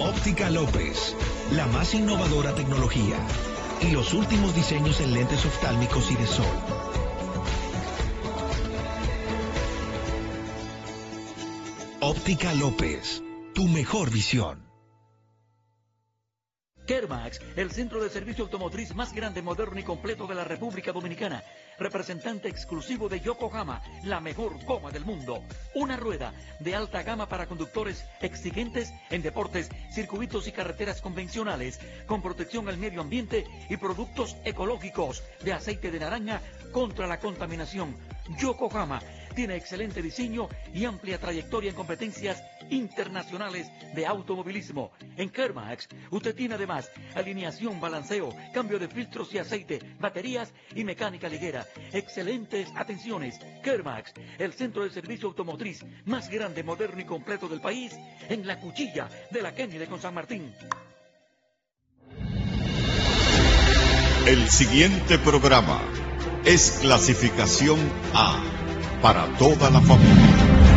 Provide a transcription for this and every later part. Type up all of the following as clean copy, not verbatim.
Óptica López, la más innovadora tecnología y los últimos diseños en lentes oftálmicos y de sol. Óptica López, tu mejor visión. Kermax, el centro de servicio automotriz más grande, moderno y completo de la República Dominicana. Representante exclusivo de Yokohama, la mejor goma del mundo. Una rueda de alta gama para conductores exigentes en deportes, circuitos y carreteras convencionales, con protección al medio ambiente y productos ecológicos de aceite de naranja contra la contaminación. Yokohama tiene excelente diseño y amplia trayectoria en competencias internacionales de automovilismo. En Kermax, usted tiene además alineación, balanceo, cambio de filtros y aceite, baterías y mecánica ligera. Excelentes atenciones. Kermax, el centro de servicio automotriz más grande, moderno y completo del país, en la cuchilla de la Kennedy con San Martín. El siguiente programa es clasificación A para toda la familia.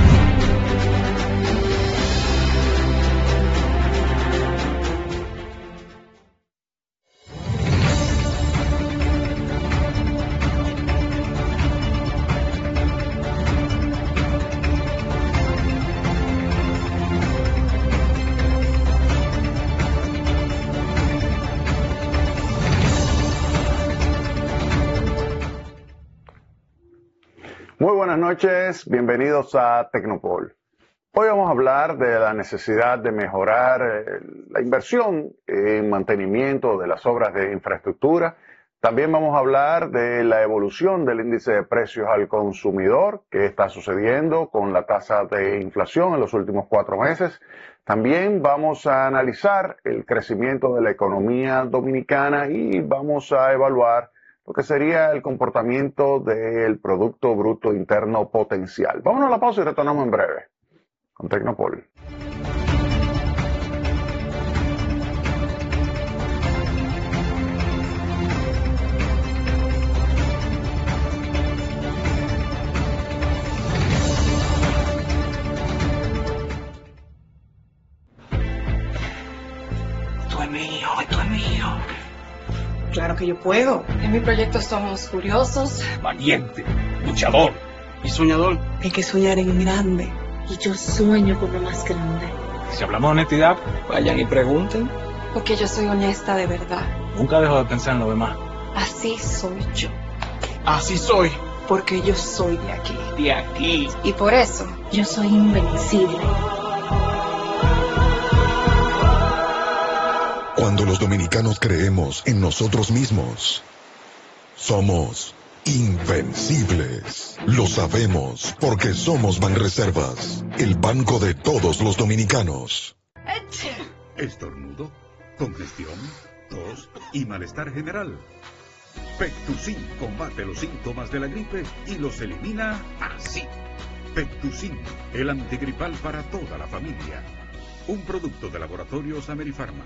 Muy buenas noches, bienvenidos a Tecnopol. Hoy vamos a hablar de la necesidad de mejorar la inversión en mantenimiento de las obras de infraestructura. También vamos a hablar de la evolución del índice de precios al consumidor, que está sucediendo con la tasa de inflación en los últimos 4 meses. También vamos a analizar el crecimiento de la economía dominicana y vamos a evaluar lo que sería el comportamiento del Producto Bruto Interno Potencial. Vámonos a la pausa y retornamos en breve con Tecnopol. Esto es mío, esto es mío. Claro que yo puedo. En mi proyecto somos curiosos, Valiente, luchador y soñador. hay que soñar en grande. Y yo sueño con lo más grande. Si hablamos de honestidad, vayan y pregunten. Porque yo soy honesta de verdad. Nunca dejo de pensar en lo demás. Así soy yo. Así soy. Porque yo soy de aquí. De aquí. Y por eso, Yo soy invencible. Cuando los dominicanos creemos en nosotros mismos, somos invencibles. Lo sabemos porque somos Banreservas, el banco de todos los dominicanos. Estornudo, congestión, tos y malestar general. Pectusin combate los síntomas de la gripe y los elimina así. Pectusin, el antigripal para toda la familia. Un producto de Laboratorios Amerifarma.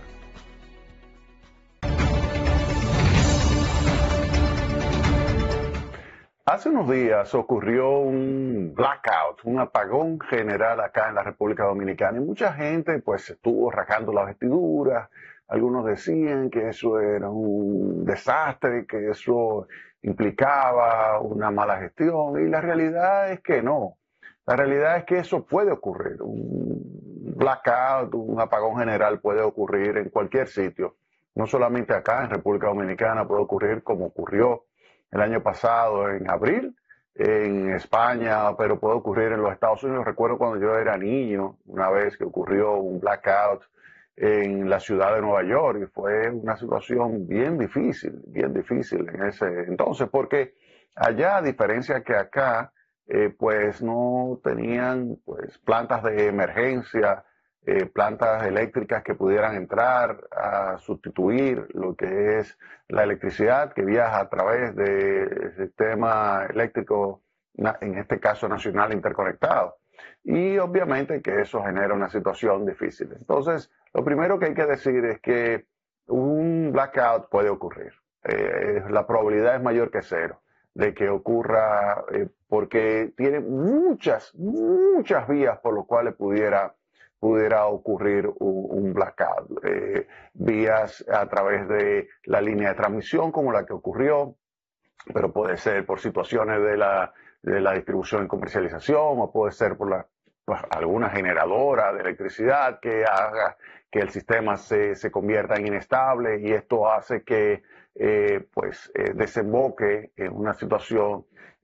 Hace unos días ocurrió un blackout, un apagón general acá en la República Dominicana y mucha gente pues estuvo rasgando las vestiduras. Algunos decían que eso era un desastre, que eso implicaba una mala gestión y la realidad es que no. La realidad es que eso puede ocurrir. Un blackout, un apagón general puede ocurrir en cualquier sitio. No solamente acá en República Dominicana, puede ocurrir como ocurrió el año pasado en abril en España, pero puede ocurrir en los Estados Unidos. Recuerdo cuando yo era niño, una vez que ocurrió un blackout en la ciudad de Nueva York y fue una situación bien difícil en ese entonces, porque allá, a diferencia que acá, pues no tenían pues plantas de emergencia, plantas eléctricas que pudieran entrar a sustituir lo que es la electricidad que viaja a través del sistema eléctrico, en este caso nacional interconectado. Y obviamente que eso genera una situación difícil. Entonces, lo primero que hay que decir es que un blackout puede ocurrir. La probabilidad es mayor que 0 de que ocurra, porque tiene muchas vías por las cuales pudiera pudiera ocurrir un blackout. Vías a través de la línea de transmisión como la que ocurrió, pero puede ser por situaciones de la distribución y comercialización, o puede ser por alguna generadora de electricidad que haga que el sistema se convierta en inestable, y esto hace que desemboque en una situación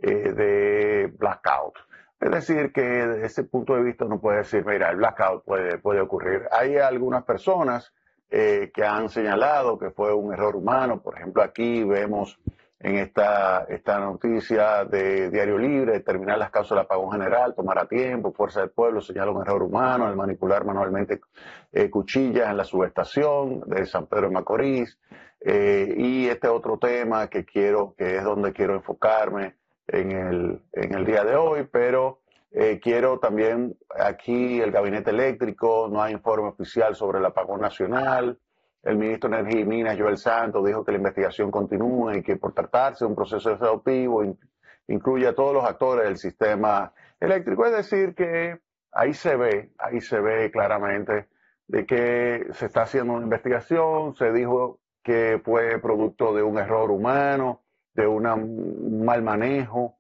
de blackout. Es decir, que desde ese punto de vista uno puede decir, mira, el blackout puede ocurrir. Hay algunas personas que han señalado que fue un error humano. Por ejemplo, aquí vemos en esta noticia de Diario Libre: determinar las causas del apagón general tomará tiempo. Fuerza del Pueblo señala un error humano al manipular manualmente cuchillas en la subestación de San Pedro de Macorís. Y este otro tema que es donde quiero enfocarme en el día de hoy, pero quiero también aquí el Gabinete Eléctrico. No hay informe oficial sobre el apagón nacional. El ministro de Energía y Minas, Joel Santos, dijo que la investigación continúa y que por tratarse de un proceso exhaustivo incluye a todos los actores del sistema eléctrico. Es decir, que ahí se ve claramente de que se está haciendo una investigación. Se dijo que fue producto de un error humano, de un mal manejo,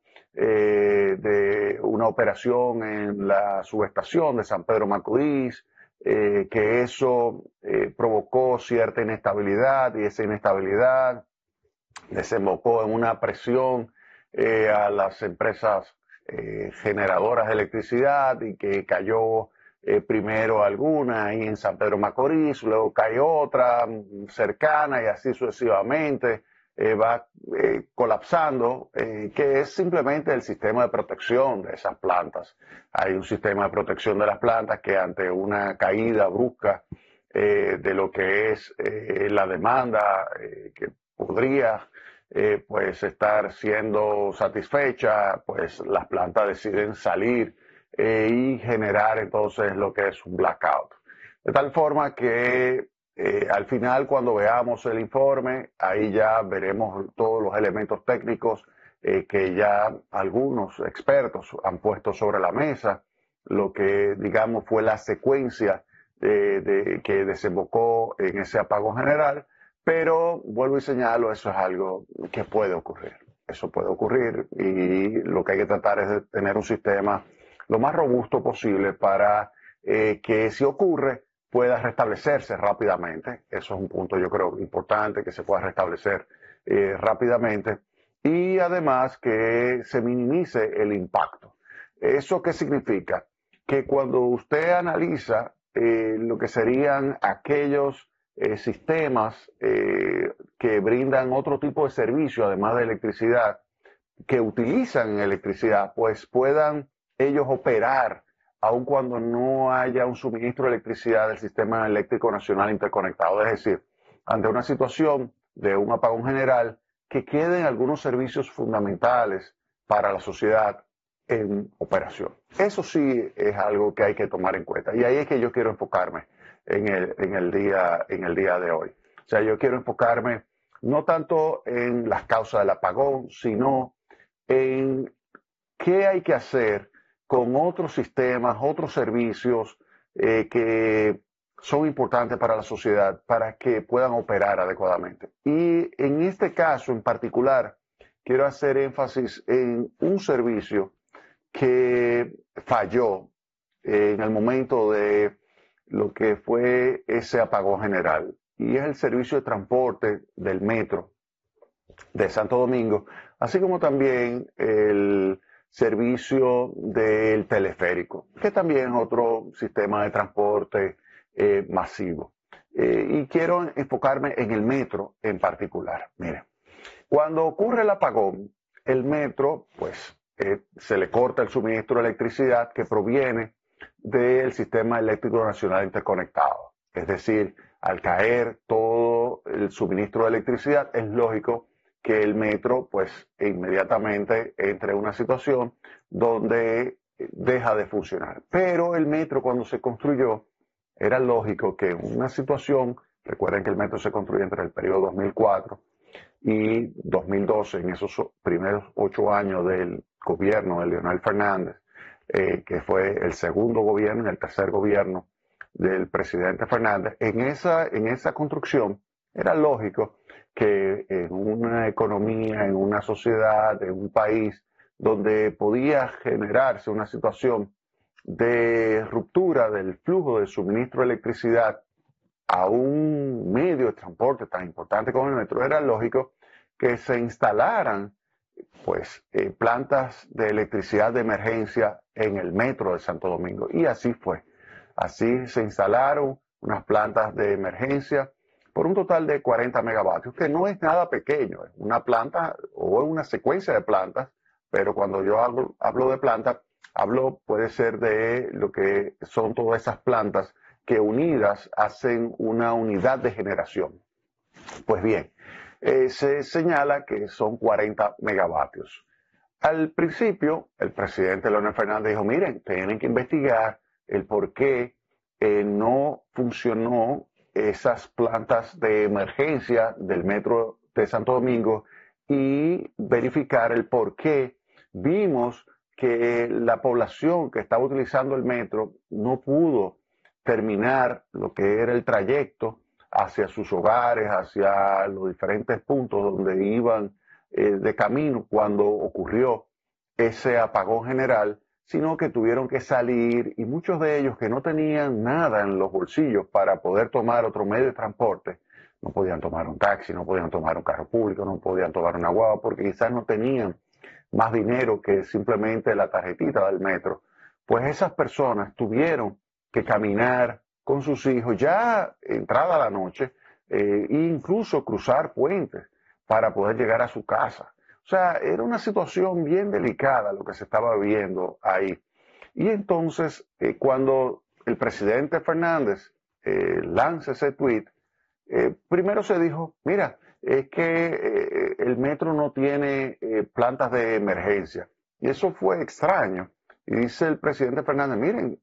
de una operación en la subestación de San Pedro Macorís, que eso provocó cierta inestabilidad, y esa inestabilidad desembocó en una presión a las empresas generadoras de electricidad, y que cayó primero alguna ahí en San Pedro Macorís, luego cayó otra cercana, y así sucesivamente va colapsando, que es simplemente el sistema de protección de esas plantas. Hay un sistema de protección de las plantas que, ante una caída brusca de lo que es la demanda que podría estar siendo satisfecha, pues las plantas deciden salir y generar entonces lo que es un blackout. De tal forma que al final, cuando veamos el informe, ahí ya veremos todos los elementos técnicos que ya algunos expertos han puesto sobre la mesa, lo que digamos fue la secuencia que desembocó en ese apagón general. Pero vuelvo y señalo, eso es algo que puede ocurrir. Eso puede ocurrir, y lo que hay que tratar es de tener un sistema lo más robusto posible para que, si ocurre, pueda restablecerse rápidamente. Eso es un punto, yo creo, importante, que se pueda restablecer rápidamente, y además que se minimice el impacto. ¿Eso qué significa? Que cuando usted analiza lo que serían aquellos sistemas que brindan otro tipo de servicio, además de electricidad, que utilizan electricidad, pues puedan ellos operar aun cuando no haya un suministro de electricidad del Sistema Eléctrico Nacional Interconectado. Es decir, ante una situación de un apagón general, que queden algunos servicios fundamentales para la sociedad en operación. Eso sí es algo que hay que tomar en cuenta, y ahí es que yo quiero enfocarme en el día de hoy. O sea, yo quiero enfocarme no tanto en las causas del apagón, sino en qué hay que hacer con otros sistemas, otros servicios que son importantes para la sociedad, para que puedan operar adecuadamente. Y en este caso en particular, quiero hacer énfasis en un servicio que falló en el momento de lo que fue ese apagón general, y es el servicio de transporte del metro de Santo Domingo, así como también el servicio del teleférico, que también es otro sistema de transporte masivo. Y quiero enfocarme en el metro en particular. Miren, cuando ocurre el apagón, el metro, pues, se le corta el suministro de electricidad que proviene del Sistema Eléctrico Nacional Interconectado. Es decir, al caer todo el suministro de electricidad, es lógico que el metro, pues, inmediatamente entre en una situación donde deja de funcionar. Pero el metro, cuando se construyó, era lógico que en una situación, recuerden que el metro se construyó entre el periodo 2004 y 2012, en esos primeros 8 años del gobierno de Leonel Fernández, que fue el segundo gobierno y el tercer gobierno del presidente Fernández, en esa construcción era lógico que en una economía, en una sociedad, en un país donde podía generarse una situación de ruptura del flujo de suministro de electricidad a un medio de transporte tan importante como el metro, era lógico que se instalaran pues plantas de electricidad de emergencia en el metro de Santo Domingo. Y así fue. Así se instalaron unas plantas de emergencia por un total de 40 megavatios, que no es nada pequeño, es una planta o una secuencia de plantas, pero cuando yo hablo de planta, puede ser de lo que son todas esas plantas que unidas hacen una unidad de generación. Pues bien, se señala que son 40 megavatios. Al principio, el presidente Leonel Fernández dijo, miren, tienen que investigar el por qué no funcionó esas plantas de emergencia del metro de Santo Domingo y verificar el por qué vimos que la población que estaba utilizando el metro no pudo terminar lo que era el trayecto hacia sus hogares, hacia los diferentes puntos donde iban de camino cuando ocurrió ese apagón general, sino que tuvieron que salir y muchos de ellos que no tenían nada en los bolsillos para poder tomar otro medio de transporte, no podían tomar un taxi, no podían tomar un carro público, no podían tomar una guagua porque quizás no tenían más dinero que simplemente la tarjetita del metro, pues esas personas tuvieron que caminar con sus hijos ya entrada la noche e incluso cruzar puentes para poder llegar a su casa. O sea, era una situación bien delicada lo que se estaba viviendo ahí. Y entonces, cuando el presidente Fernández lanza ese tuit, primero se dijo, mira, es que el metro no tiene plantas de emergencia. Y eso fue extraño. Y dice el presidente Fernández, miren,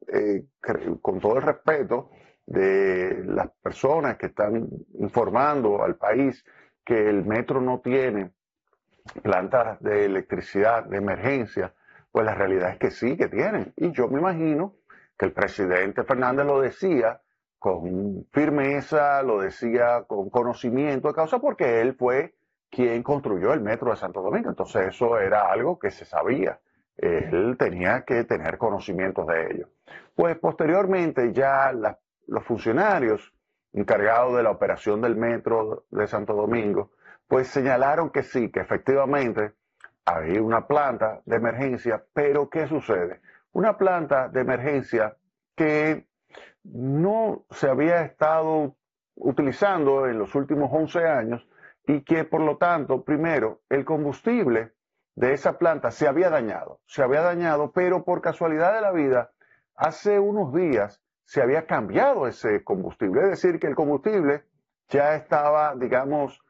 con todo el respeto de las personas que están informando al país que el metro no tiene plantas de electricidad de emergencia, pues la realidad es que sí, que tienen. Y yo me imagino que el presidente Fernández lo decía con firmeza, lo decía con conocimiento de causa, porque él fue quien construyó el metro de Santo Domingo. Entonces eso era algo que se sabía. Él tenía que tener conocimientos de ello. Pues posteriormente ya los funcionarios encargados de la operación del metro de Santo Domingo, pues señalaron que sí, que efectivamente había una planta de emergencia, pero ¿qué sucede? Una planta de emergencia que no se había estado utilizando en los últimos 11 años y que por lo tanto, primero, el combustible de esa planta se había dañado, pero por casualidad de la vida, hace unos días se había cambiado ese combustible, es decir, que el combustible ya estaba, digamos,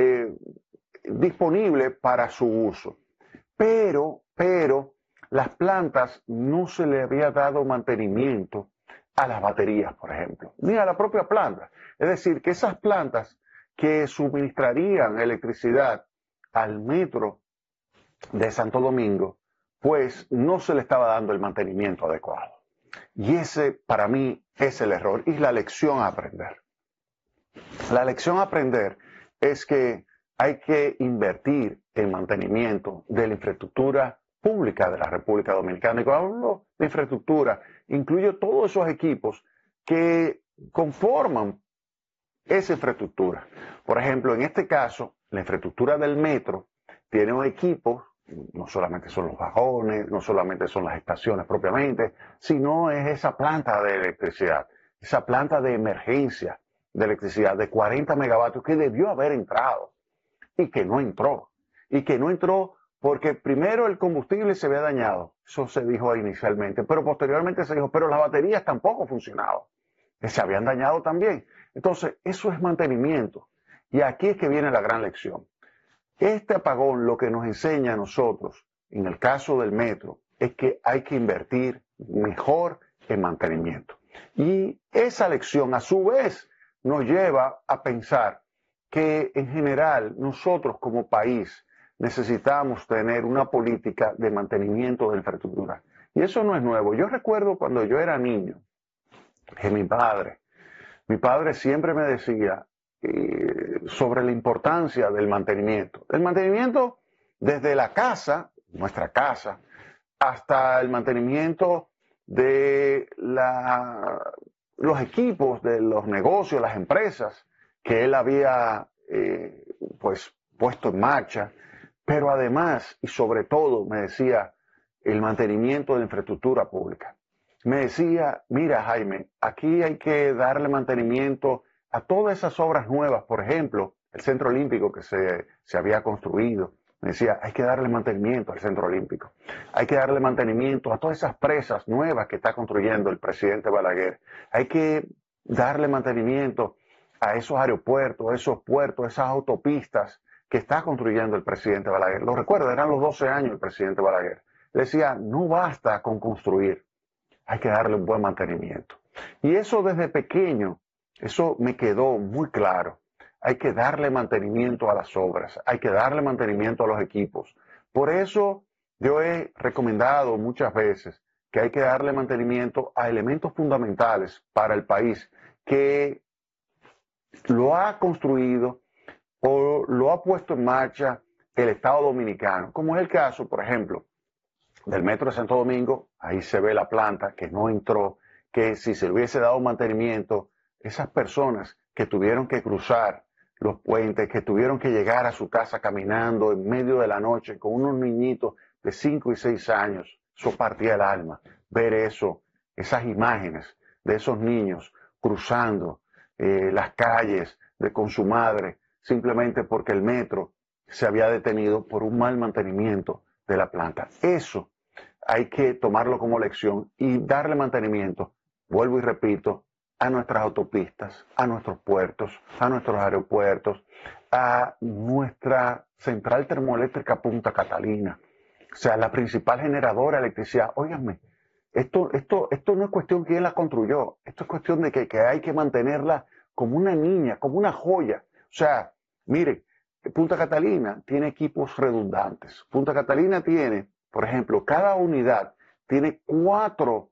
disponible para su uso. Pero las plantas no se le había dado mantenimiento a las baterías, por ejemplo, ni a la propia planta. Es decir, que esas plantas que suministrarían electricidad al metro de Santo Domingo, pues no se le estaba dando el mantenimiento adecuado. Y ese, para mí, es el error y la lección a aprender. La lección a aprender es que hay que invertir en mantenimiento de la infraestructura pública de la República Dominicana. Y cuando hablo de infraestructura, incluyo todos esos equipos que conforman esa infraestructura. Por ejemplo, en este caso, la infraestructura del metro tiene un equipo, no solamente son los vagones, no solamente son las estaciones propiamente, sino es esa planta de electricidad, esa planta de emergencia de electricidad de 40 megavatios que debió haber entrado y que no entró. Y que no entró porque primero el combustible se había dañado, eso se dijo inicialmente, pero posteriormente se dijo, pero las baterías tampoco funcionaban, que se habían dañado también. Entonces, eso es mantenimiento. Y aquí es que viene la gran lección. Este apagón lo que nos enseña a nosotros, en el caso del metro, es que hay que invertir mejor en mantenimiento. Y esa lección, a su vez, nos lleva a pensar que en general nosotros como país necesitamos tener una política de mantenimiento de infraestructura. Y eso no es nuevo. Yo recuerdo cuando yo era niño, que mi padre siempre me decía sobre la importancia del mantenimiento. El mantenimiento desde la casa, nuestra casa, hasta el mantenimiento de los equipos de los negocios, las empresas que él había pues puesto en marcha, pero además y sobre todo me decía el mantenimiento de la infraestructura pública. Me decía, mira Jaime, aquí hay que darle mantenimiento a todas esas obras nuevas, por ejemplo, el Centro Olímpico que se había construido. Me decía, hay que darle mantenimiento al Centro Olímpico. Hay que darle mantenimiento a todas esas presas nuevas que está construyendo el presidente Balaguer. Hay que darle mantenimiento a esos aeropuertos, esos puertos, esas autopistas que está construyendo el presidente Balaguer. Lo recuerdo, eran los 12 años del presidente Balaguer. Le decía, no basta con construir, hay que darle un buen mantenimiento. Y eso desde pequeño, eso me quedó muy claro. Hay que darle mantenimiento a las obras, hay que darle mantenimiento a los equipos. Por eso yo he recomendado muchas veces que hay que darle mantenimiento a elementos fundamentales para el país que lo ha construido o lo ha puesto en marcha el Estado Dominicano, como es el caso, por ejemplo, del Metro de Santo Domingo. Ahí se ve la planta que no entró, que si se le hubiese dado mantenimiento, esas personas que tuvieron que cruzar los puentes, que tuvieron que llegar a su casa caminando en medio de la noche con unos niñitos de 5 y 6 años, eso partía el alma. Ver eso, esas imágenes de esos niños cruzando las calles con su madre, simplemente porque el metro se había detenido por un mal mantenimiento de la planta. Eso hay que tomarlo como lección y darle mantenimiento, vuelvo y repito, a nuestras autopistas, a nuestros puertos, a nuestros aeropuertos, a nuestra central termoeléctrica Punta Catalina, o sea, la principal generadora de electricidad. Óiganme, esto no es cuestión de quién la construyó, esto es cuestión de que hay que mantenerla como una niña, como una joya. O sea, mire, Punta Catalina tiene equipos redundantes. Punta Catalina tiene, por ejemplo, cada unidad tiene cuatro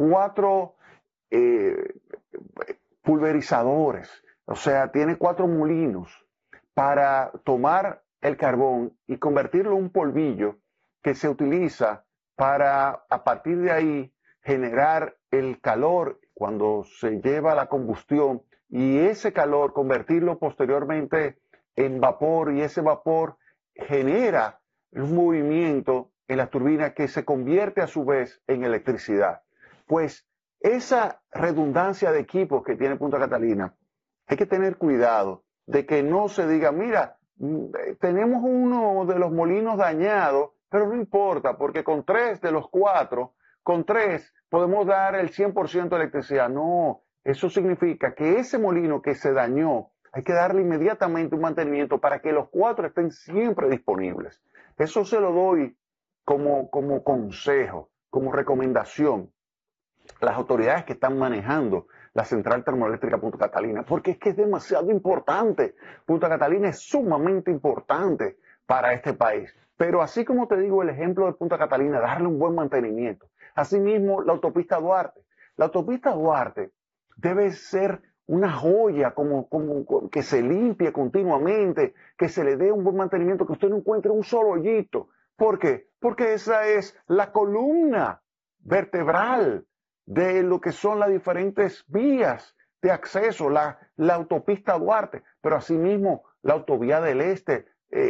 pulverizadores, o sea, tiene 4 molinos para tomar el carbón y convertirlo en un polvillo que se utiliza para, a partir de ahí, generar el calor cuando se lleva a la combustión y ese calor convertirlo posteriormente en vapor, y ese vapor genera un movimiento en la turbina que se convierte a su vez en electricidad. Pues esa redundancia de equipos que tiene Punta Catalina, hay que tener cuidado de que no se diga, mira, tenemos uno de los molinos dañados, pero no importa, porque con 3 de los 4, con 3 podemos dar el 100% de electricidad. No, eso significa que ese molino que se dañó, hay que darle inmediatamente un mantenimiento para que los 4 estén siempre disponibles. Eso se lo doy como consejo, como recomendación a las autoridades que están manejando la central termoeléctrica Punta Catalina, porque es que es demasiado importante. Punta Catalina es sumamente importante para este país. Pero así como te digo el ejemplo de Punta Catalina, darle un buen mantenimiento. Asimismo, la autopista Duarte. La autopista Duarte debe ser una joya, como que se limpie continuamente, que se le dé un buen mantenimiento, que usted no encuentre un solo hoyito. ¿Por qué? Porque esa es la columna vertebral de lo que son las diferentes vías de acceso, la autopista Duarte, pero asimismo la autovía del Este,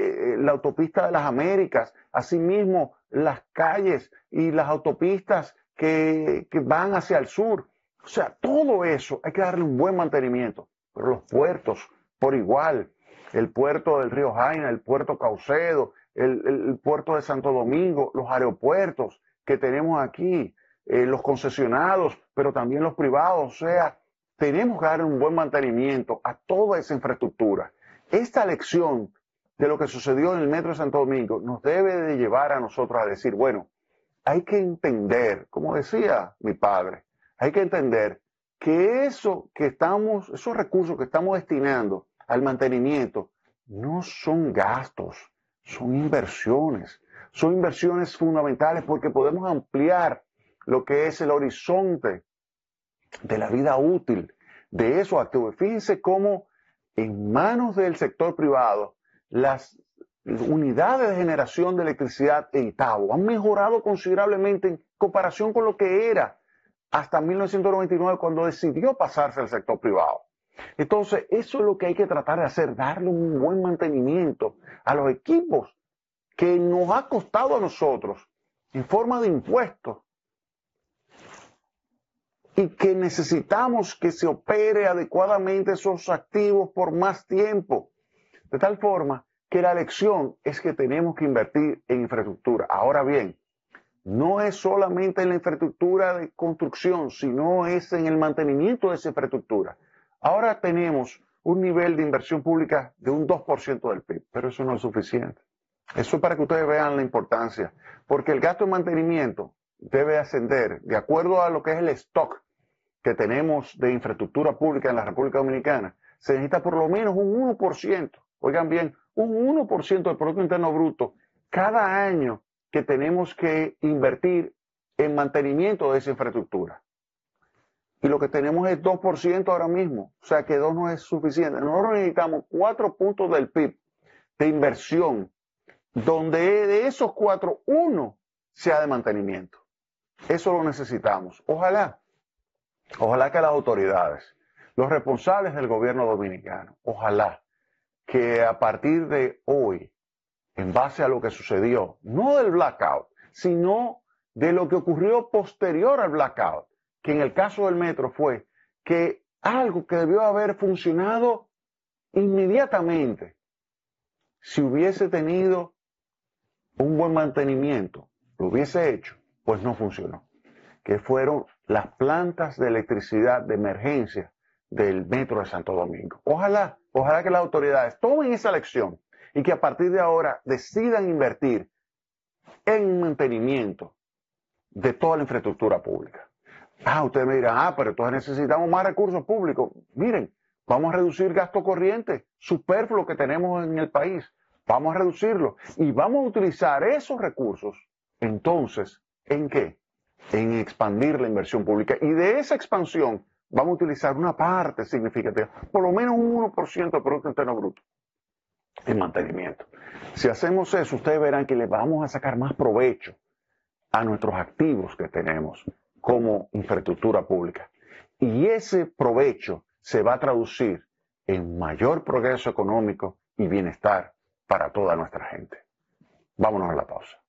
la autopista de las Américas, asimismo las calles y las autopistas que van hacia el sur. O sea, todo eso hay que darle un buen mantenimiento, pero los puertos por igual, el puerto del Río Jaina, el puerto Caucedo, el puerto de Santo Domingo, los aeropuertos que tenemos aquí, los concesionados, pero también los privados. O sea, tenemos que darle un buen mantenimiento a toda esa infraestructura. Esta lección de lo que sucedió en el Metro de Santo Domingo nos debe de llevar a nosotros a decir, bueno, hay que entender, como decía mi padre, hay que entender que esos recursos que estamos destinando al mantenimiento no son gastos, son inversiones fundamentales porque podemos ampliar lo que es el horizonte de la vida útil de esos activos. Fíjense cómo en manos del sector privado las unidades de generación de electricidad en Itabo han mejorado considerablemente en comparación con lo que era hasta 1999 cuando decidió pasarse al sector privado. Entonces, eso es lo que hay que tratar de hacer, darle un buen mantenimiento a los equipos que nos ha costado a nosotros en forma de impuestos y que necesitamos que se opere adecuadamente esos activos por más tiempo. De tal forma que la lección es que tenemos que invertir en infraestructura. Ahora bien, no es solamente en la infraestructura de construcción, sino es en el mantenimiento de esa infraestructura. Ahora tenemos un nivel de inversión pública de un 2% del PIB, pero eso no es suficiente. Eso es para que ustedes vean la importancia, porque el gasto de mantenimiento debe ascender de acuerdo a lo que es el stock que tenemos de infraestructura pública en la República Dominicana. Se necesita por lo menos un 1%, oigan bien, un 1% del Producto Interno Bruto cada año que tenemos que invertir en mantenimiento de esa infraestructura. Y lo que tenemos es 2% ahora mismo, o sea que 2 no es suficiente. Nosotros necesitamos 4 puntos del PIB de inversión, donde de esos 4, 1 sea de mantenimiento. Eso lo necesitamos. Ojalá que las autoridades, los responsables del gobierno dominicano, ojalá que a partir de hoy, en base a lo que sucedió, no del blackout, sino de lo que ocurrió posterior al blackout, que en el caso del metro fue que algo que debió haber funcionado inmediatamente, si hubiese tenido un buen mantenimiento, lo hubiese hecho, pues no funcionó, que fueron las plantas de electricidad de emergencia del metro de Santo Domingo. Ojalá que las autoridades tomen esa lección y que a partir de ahora decidan invertir en mantenimiento de toda la infraestructura pública. Ustedes me dirán, pero entonces necesitamos más recursos públicos. Miren, vamos a reducir gasto corriente superfluo que tenemos en el país. Vamos a reducirlo y vamos a utilizar esos recursos, entonces, ¿en qué? En expandir la inversión pública. Y de esa expansión vamos a utilizar una parte significativa, por lo menos un 1% del Producto Interno Bruto, en mantenimiento. Si hacemos eso, ustedes verán que le vamos a sacar más provecho a nuestros activos que tenemos como infraestructura pública. Y ese provecho se va a traducir en mayor progreso económico y bienestar para toda nuestra gente. Vámonos a la pausa.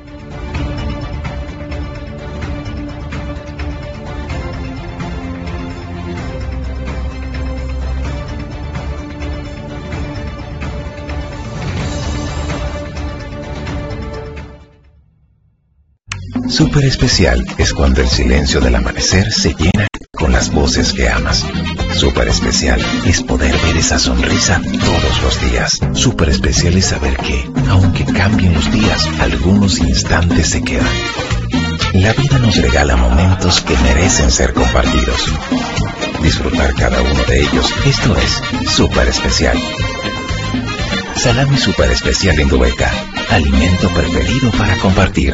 Súper especial es cuando el silencio del amanecer se llena con las voces que amas. Súper especial es poder ver esa sonrisa todos los días. Súper especial es saber que, aunque cambien los días, algunos instantes se quedan. La vida nos regala momentos que merecen ser compartidos. Disfrutar cada uno de ellos, esto es Súper especial. Salami Súper especial Indubeca, alimento preferido para compartir.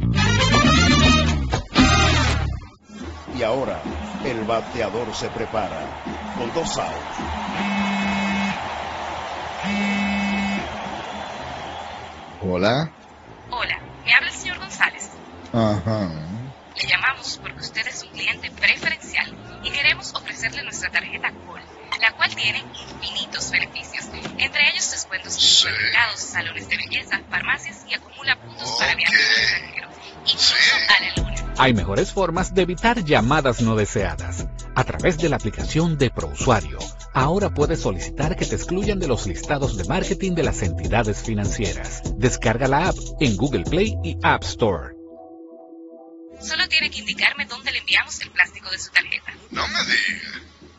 Y ahora, el bateador se prepara con 2 outs. Hola. Hola, me habla el señor González. Ajá. Le llamamos porque usted es un cliente preferencial y queremos ofrecerle nuestra tarjeta Gold, la cual tiene infinitos beneficios, entre ellos descuentos en supermercados, salones de belleza, farmacias y acumula puntos para viajes al extranjero, incluso a la luna. Hay mejores formas de evitar llamadas no deseadas. A través de la aplicación de ProUsuario, ahora puedes solicitar que te excluyan de los listados de marketing de las entidades financieras. Descarga la app en Google Play y App Store. Solo tiene que indicarme dónde le enviamos el plástico de su tarjeta. No me digas.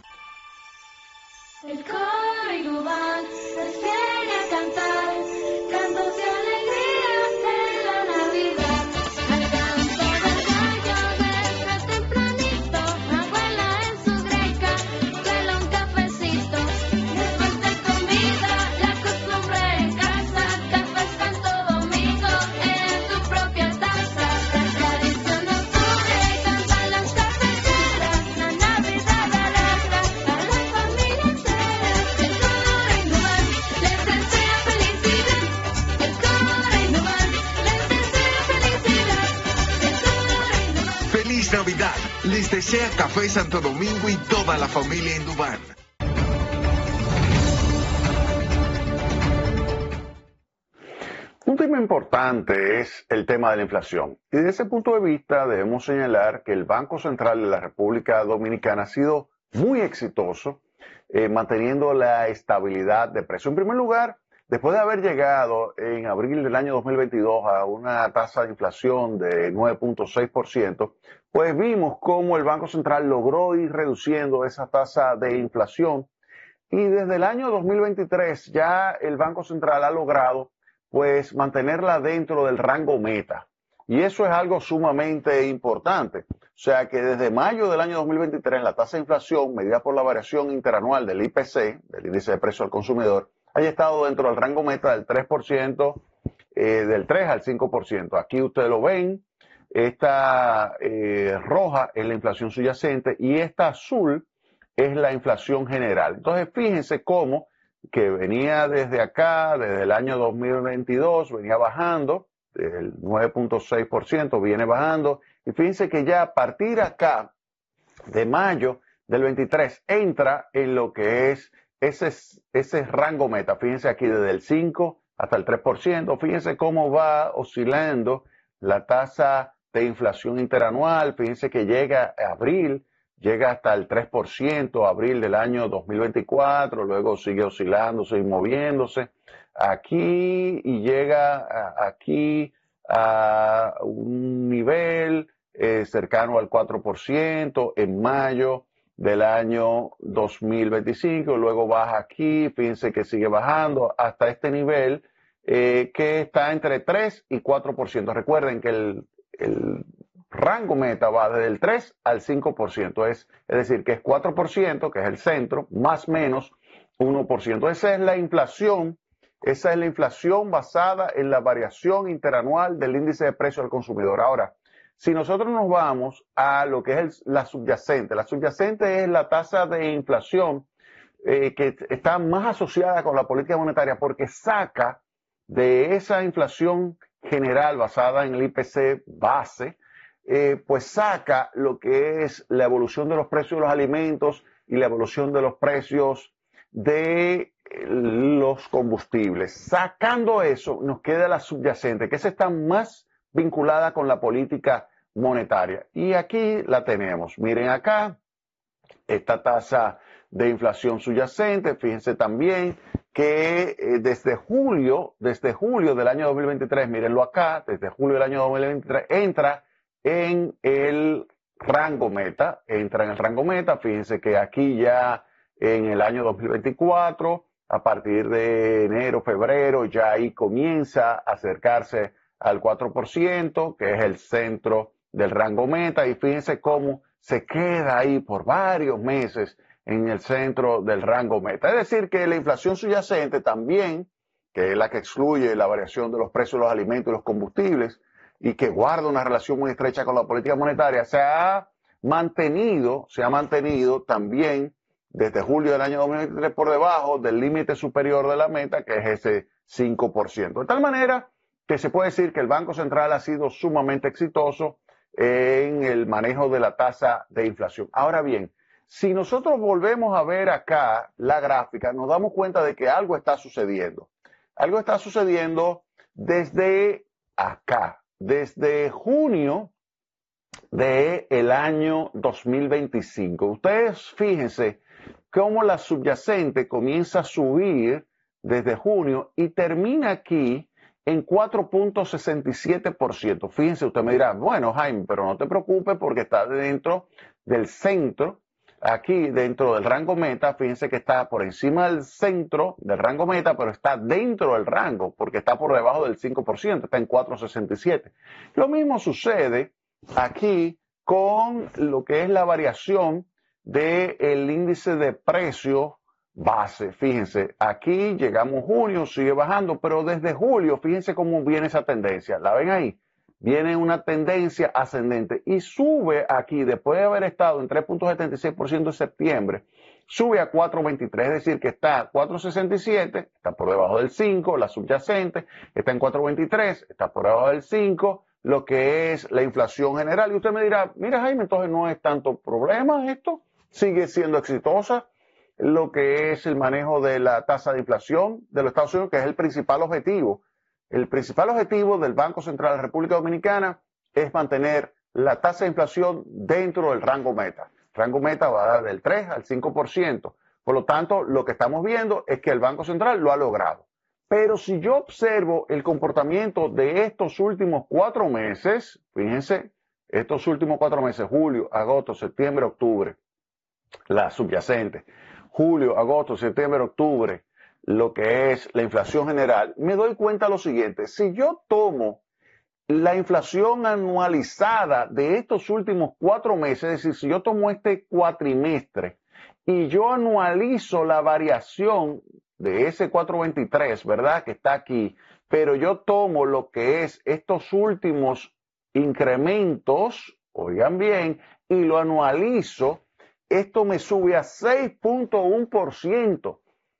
El código van nos viene a cantar cantos de alegría de la Navidad. Al canto del gallo desde tempranito, abuela en su greca pela un cafecito. Después de comida, la costumbre en casa, café Santo Domingo en tu propia taza. La tradición de octubre cantan las cafeteras, la Navidad. desea Café Santo Domingo y toda la familia en Dubán. Un tema importante es el tema de la inflación. Y desde ese punto de vista debemos señalar que el Banco Central de la República Dominicana ha sido muy exitoso manteniendo la estabilidad de precio. En primer lugar, después de haber llegado en abril del año 2022 a una tasa de inflación de 9.6%, pues vimos cómo el Banco Central logró ir reduciendo esa tasa de inflación. Y desde el año 2023 ya el Banco Central ha logrado pues mantenerla dentro del rango meta. Y eso es algo sumamente importante. O sea que desde mayo del año 2023 la tasa de inflación medida por la variación interanual del IPC, del índice de precio al consumidor, haya estado dentro del rango meta del 3%, del 3 al 5%. Aquí ustedes lo ven, esta roja es la inflación subyacente y esta azul es la inflación general. Entonces fíjense cómo que venía desde acá, desde el año 2022, venía bajando, el 9.6% viene bajando, y fíjense que ya a partir acá, de mayo del 23, entra en lo que es ese rango meta. Fíjense aquí desde el 5 hasta el 3%, fíjense cómo va oscilando la tasa de inflación interanual, fíjense que llega a abril, llega hasta el 3%, abril del año 2024, luego sigue oscilando, sigue moviéndose aquí y llega aquí a un nivel cercano al 4% en mayo del año 2025, luego baja aquí, fíjense que sigue bajando hasta este nivel que está entre 3 y 4%. Recuerden que el rango meta va desde el 3 al 5%, es decir, que es 4%, que es el centro, más menos 1%. Esa es la inflación basada en la variación interanual del índice de precio al consumidor. Ahora, si nosotros nos vamos a lo que es la subyacente es la tasa de inflación que está más asociada con la política monetaria porque saca de esa inflación general basada en el IPC base, pues saca lo que es la evolución de los precios de los alimentos y la evolución de los precios de los combustibles. Sacando eso, nos queda la subyacente, que esa está más vinculada con la política monetaria. Y aquí la tenemos. Miren acá, esta tasa de inflación subyacente, fíjense también que desde julio del año 2023, mírenlo acá, desde julio del año 2023, entra en el rango meta, fíjense que aquí ya en el año 2024, a partir de enero, febrero, ya ahí comienza a acercarse al 4%, que es el centro del rango meta, y fíjense cómo se queda ahí por varios meses en el centro del rango meta. Es decir, que la inflación subyacente también, que es la que excluye la variación de los precios de los alimentos y los combustibles, y que guarda una relación muy estrecha con la política monetaria, se ha mantenido también desde julio del año 2023 por debajo del límite superior de la meta, que es ese 5%. De tal manera que se puede decir que el Banco Central ha sido sumamente exitoso en el manejo de la tasa de inflación. Ahora bien, si nosotros volvemos a ver acá la gráfica, nos damos cuenta de que algo está sucediendo. Algo está sucediendo desde acá. Desde junio del año 2025. Ustedes fíjense cómo la subyacente comienza a subir desde junio y termina aquí en 4.67%. Fíjense, usted me dirá, bueno, Jaime, pero no te preocupes porque está dentro del centro, aquí dentro del rango meta. Fíjense que está por encima del centro del rango meta, pero está dentro del rango porque está por debajo del 5%, está en 4.67. Lo mismo sucede aquí con lo que es la variación del índice de precio base. Fíjense, aquí llegamos junio, sigue bajando, pero desde julio, fíjense cómo viene esa tendencia. ¿La ven ahí? Viene una tendencia ascendente y sube aquí, después de haber estado en 3.76% en septiembre, sube a 4.23, es decir, que está a 4.67, está por debajo del 5, la subyacente, está en 4.23, está por debajo del 5, lo que es la inflación general. Y usted me dirá, mira Jaime, entonces no es tanto problema esto, sigue siendo exitosa lo que es el manejo de la tasa de inflación de los Estados Unidos, que es el principal objetivo. El principal objetivo del Banco Central de la República Dominicana es mantener la tasa de inflación dentro del rango meta. El rango meta va a dar del 3 al 5%. Por lo tanto, lo que estamos viendo es que el Banco Central lo ha logrado. Pero si yo observo el comportamiento de estos últimos 4 meses, fíjense, estos últimos 4 meses, julio, agosto, septiembre, octubre, la subyacente, julio, agosto, septiembre, octubre, lo que es la inflación general, me doy cuenta de lo siguiente. Si yo tomo la inflación anualizada de estos últimos 4 meses, es decir, si yo tomo este cuatrimestre y yo anualizo la variación de ese 423, ¿verdad? Que está aquí, pero yo tomo lo que es estos últimos incrementos, oigan bien, y lo anualizo, esto me sube a 6.1%.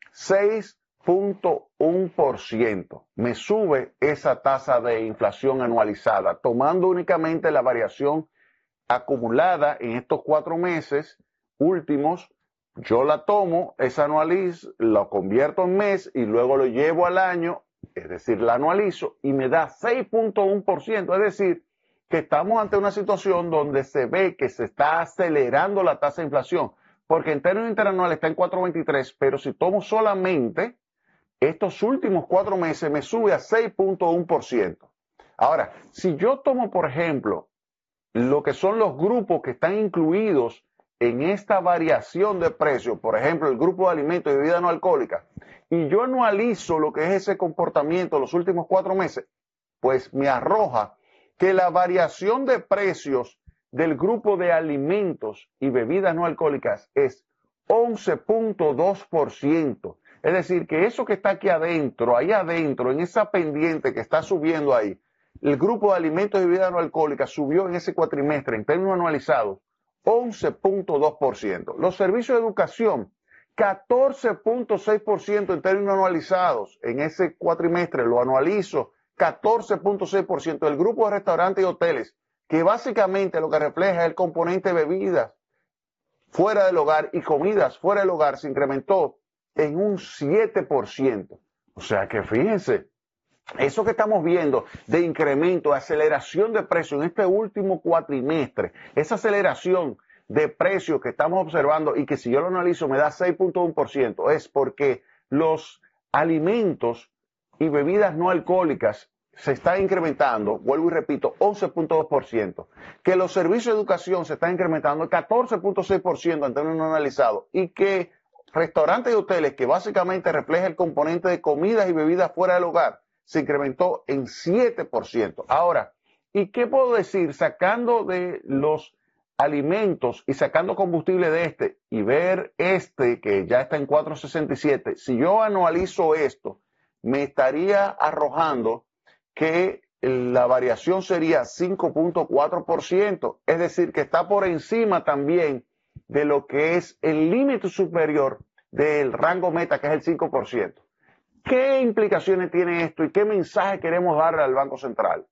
6.1%. Me sube esa tasa de inflación anualizada, tomando únicamente la variación acumulada en estos 4 meses últimos. Yo la tomo, esa anualizo, lo convierto en mes y luego lo llevo al año, es decir, la anualizo y me da 6.1%. Es decir, que estamos ante una situación donde se ve que se está acelerando la tasa de inflación, porque en términos interanuales está en 4.23, pero si tomo solamente estos últimos 4 meses me sube a 6.1%. Ahora, si yo tomo, por ejemplo, lo que son los grupos que están incluidos en esta variación de precios, por ejemplo, el grupo de alimentos y bebidas no alcohólicas, y yo anualizo lo que es ese comportamiento los últimos 4 meses, pues me arroja que la variación de precios del grupo de alimentos y bebidas no alcohólicas es 11.2%. Es decir, que eso que está aquí adentro, ahí adentro, en esa pendiente que está subiendo ahí, el grupo de alimentos y bebidas no alcohólicas subió en ese cuatrimestre, en términos anualizados, 11.2%. Los servicios de educación, 14.6% en términos anualizados. En ese cuatrimestre lo anualizo, 14.6%. El grupo de restaurantes y hoteles, que básicamente lo que refleja es el componente bebidas fuera del hogar y comidas fuera del hogar, se incrementó en un 7%. O sea que fíjense, eso que estamos viendo de incremento, de aceleración de precios en este último cuatrimestre, esa aceleración de precios que estamos observando y que si yo lo analizo me da 6.1%, es porque los alimentos y bebidas no alcohólicas se están incrementando, vuelvo y repito, 11.2%, que los servicios de educación se están incrementando 14.6% en términos analizados y que restaurantes y hoteles, que básicamente refleja el componente de comidas y bebidas fuera del hogar, se incrementó en 7%. Ahora, ¿y qué puedo decir? Sacando de los alimentos y sacando combustible de este y ver este que ya está en 4.67, si yo anualizo esto, me estaría arrojando que la variación sería 5.4%, es decir, que está por encima también de lo que es el límite superior del rango meta, que es el 5%. ¿Qué implicaciones tiene esto y qué mensaje queremos darle al Banco Central?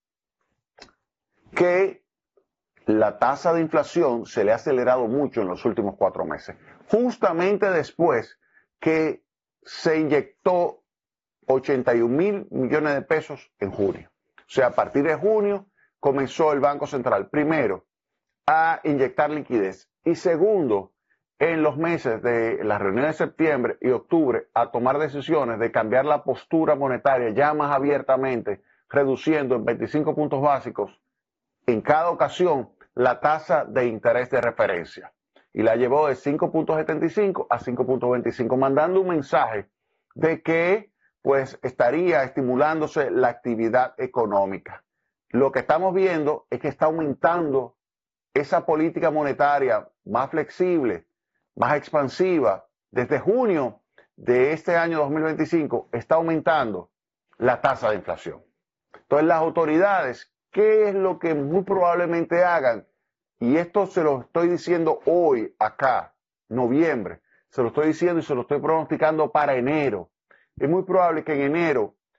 Que la tasa de inflación se le ha acelerado mucho en los últimos 4 meses, justamente después que se inyectó 81.000 millones de pesos en junio. O sea, a partir de junio comenzó el Banco Central, primero, a inyectar liquidez y segundo, en los meses de las reuniones de septiembre y octubre, a tomar decisiones de cambiar la postura monetaria ya más abiertamente, reduciendo en 25 puntos básicos en cada ocasión la tasa de interés de referencia. Y la llevó de 5.75 a 5.25, mandando un mensaje de que pues estaría estimulándose la actividad económica. Lo que estamos viendo es que está aumentando esa política monetaria más flexible, más expansiva. Desde junio de este año 2025 está aumentando la tasa de inflación. Entonces las autoridades, ¿qué es lo que muy probablemente hagan? Y esto se lo estoy diciendo hoy, acá, noviembre, se lo estoy diciendo y se lo estoy pronosticando para enero. Es muy probable que en enero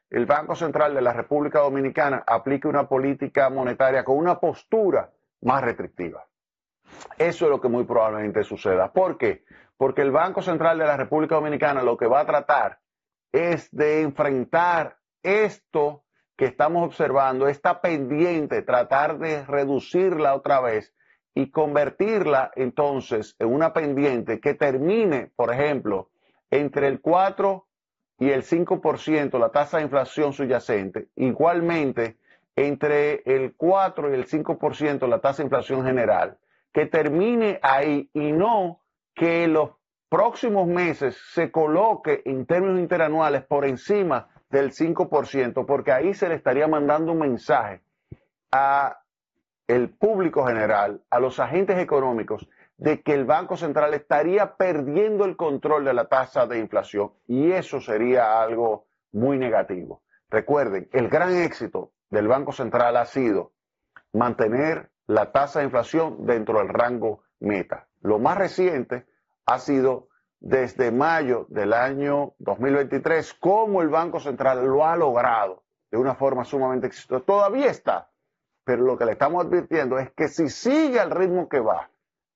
el Banco Central de la República Dominicana aplique una política monetaria con una postura más restrictiva. Eso es lo que muy probablemente suceda. ¿Por qué? Porque el Banco Central de la República Dominicana lo que va a tratar es de enfrentar esto que estamos observando, esta pendiente, tratar de reducirla otra vez y convertirla entonces en una pendiente que termine, por ejemplo, entre el 4 y el 5% la tasa de inflación subyacente, igualmente entre el 4 y el 5% la tasa de inflación general, que termine ahí y no que los próximos meses se coloque en términos interanuales por encima del 5%, porque ahí se le estaría mandando un mensaje a el público general, a los agentes económicos, de que el Banco Central estaría perdiendo el control de la tasa de inflación, y eso sería algo muy negativo. Recuerden, el gran éxito del Banco Central ha sido mantener la tasa de inflación dentro del rango meta. Lo más reciente ha sido desde mayo del año 2023, cómo el Banco Central lo ha logrado de una forma sumamente exitosa. Todavía está, pero lo que le estamos advirtiendo es que si sigue al ritmo que va,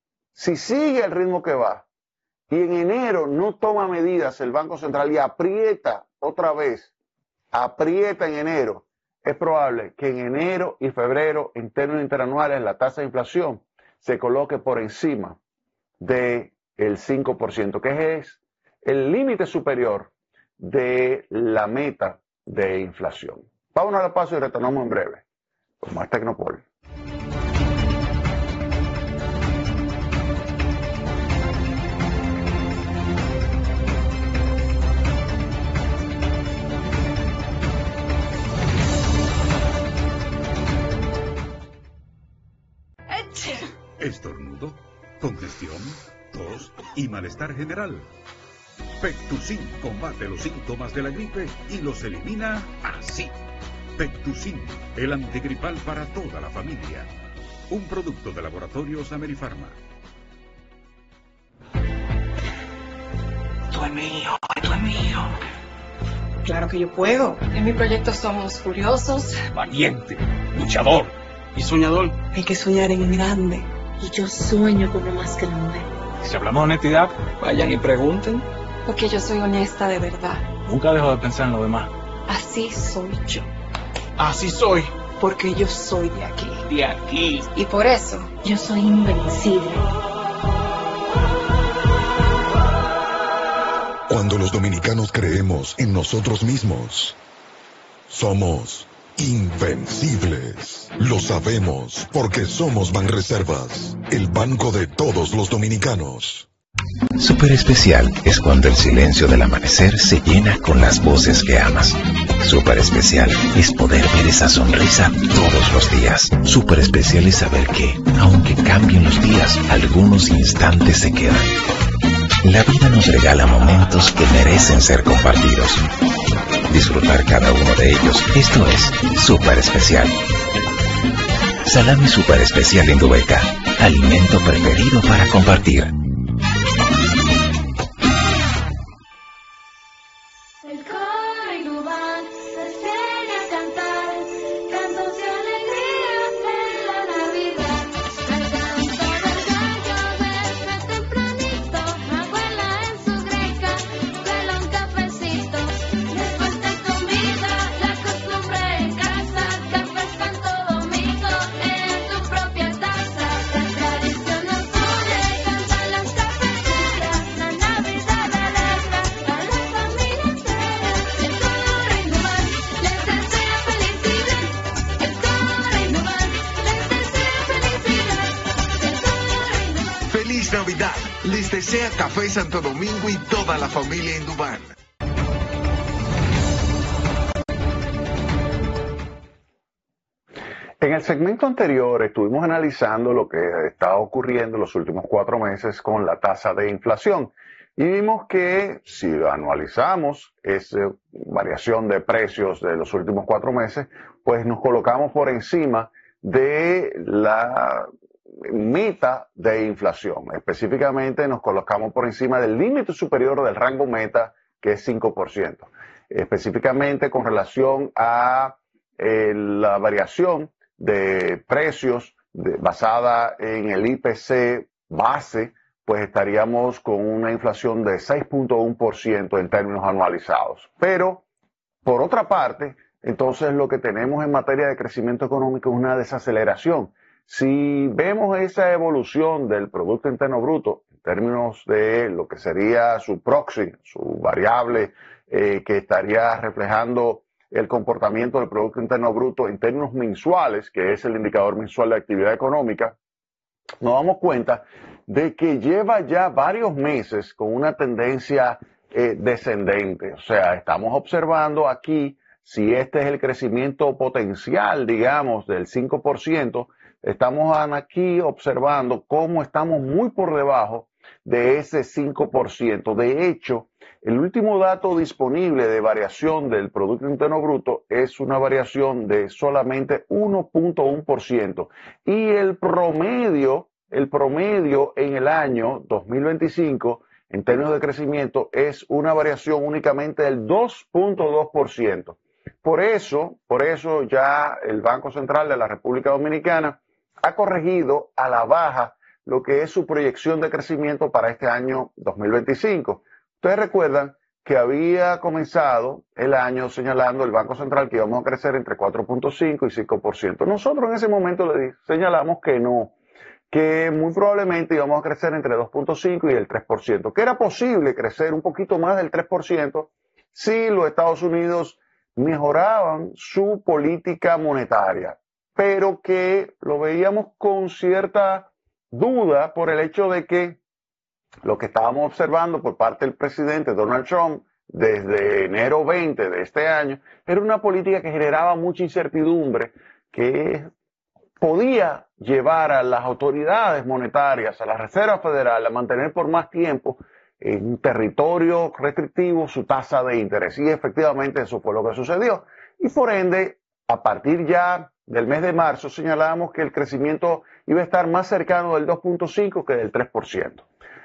y en enero no toma medidas el Banco Central y aprieta otra vez, aprieta en enero, es probable que en enero y febrero, en términos interanuales, la tasa de inflación se coloque por encima del 5%, que es el límite superior de la meta de inflación. Vámonos a la pausa y retornamos en breve con más Tecnopol. Estornudo, congestión, tos y malestar general. Pectusin combate los síntomas de la gripe y los elimina así. Pectusin, el antigripal para toda la familia. Un producto de Laboratorios Amerifarma. Tú es mío, tú es mío. Claro que yo puedo. En mi proyecto somos curiosos, Valiente, luchador y soñador. hay que soñar en grande. Y yo sueño con lo más grande. Si hablamos de honestidad, vayan y pregunten. Porque yo soy honesta de verdad. Nunca dejo de pensar en lo demás. Así soy yo. Así soy. Porque yo soy de aquí. De aquí. Y por eso, Yo soy invencible. Cuando los dominicanos creemos en nosotros mismos, somos invencibles. Lo sabemos porque somos Banreservas, el banco de todos los dominicanos. Súper especial es cuando el silencio del amanecer se llena con las voces que amas. Súper especial es poder ver esa sonrisa todos los días. Súper especial es saber que, aunque cambien los días, algunos instantes se quedan. La vida nos regala momentos que merecen ser compartidos. Disfrutar cada uno de ellos, esto es Súper Especial. Salami Súper Especial Indubeca, alimento preferido para compartir. El coro Indubán se enseña a cantar cantos de alegría en la Navidad. Al canto del gallo desde tempranito, abuela en su greca cuela un cafecito. Después de comida, la costumbre en casa, café Santo Domingo en tu propia taza. La tradición nos une, cantan las cafeteras, la Navidad alegra a la familia entera. El coro Indubán les desea felicidad. El coro Indubán les desea felicidad. El coro Indubán. ¡Feliz Navidad! Les desea Café Santo Domingo y toda la familia Indubán. En el segmento anterior estuvimos analizando lo que está ocurriendo en los últimos 4 meses con la tasa de inflación y vimos que si anualizamos esa variación de precios de los últimos 4 meses, pues nos colocamos por encima de la meta de inflación. Específicamente nos colocamos por encima del límite superior del rango meta, que es 5%. específicamente con relación a la variación de precios basada en el IPC base, pues estaríamos con una inflación de 6.1% en términos anualizados. Pero, por otra parte, entonces lo que tenemos en materia de crecimiento económico es una desaceleración. Si vemos esa evolución del Producto Interno Bruto en términos de lo que sería su proxy, su variable que estaría reflejando el comportamiento del Producto Interno Bruto en términos mensuales, que es el indicador mensual de actividad económica, nos damos cuenta de que lleva ya varios meses con una tendencia descendente. O sea, estamos observando aquí, si este es el crecimiento potencial, digamos, del 5%, estamos aquí observando cómo estamos muy por debajo de ese 5%. De hecho, el último dato disponible de variación del Producto Interno Bruto es una variación de solamente 1.1%. Y el promedio en el año 2025, en términos de crecimiento, es una variación únicamente del 2.2%. Por eso ya el Banco Central de la República Dominicana ha corregido a la baja lo que es su proyección de crecimiento para este año 2025. Ustedes recuerdan que había comenzado el año señalando el Banco Central que íbamos a crecer entre 4.5 y 5%. Nosotros en ese momento le señalamos que no, que muy probablemente íbamos a crecer entre 2.5 y el 3%, que era posible crecer un poquito más del 3% si los Estados Unidos mejoraban su política monetaria, pero que lo veíamos con cierta duda por el hecho de que lo que estábamos observando por parte del presidente Donald Trump desde enero 20 de este año era una política que generaba mucha incertidumbre, que podía llevar a las autoridades monetarias, a la Reserva Federal, a mantener por más tiempo en un territorio restrictivo su tasa de interés. Y efectivamente eso fue lo que sucedió. Y por ende, a partir ya del mes de marzo, señalábamos que el crecimiento iba a estar más cercano del 2.5 que del 3%.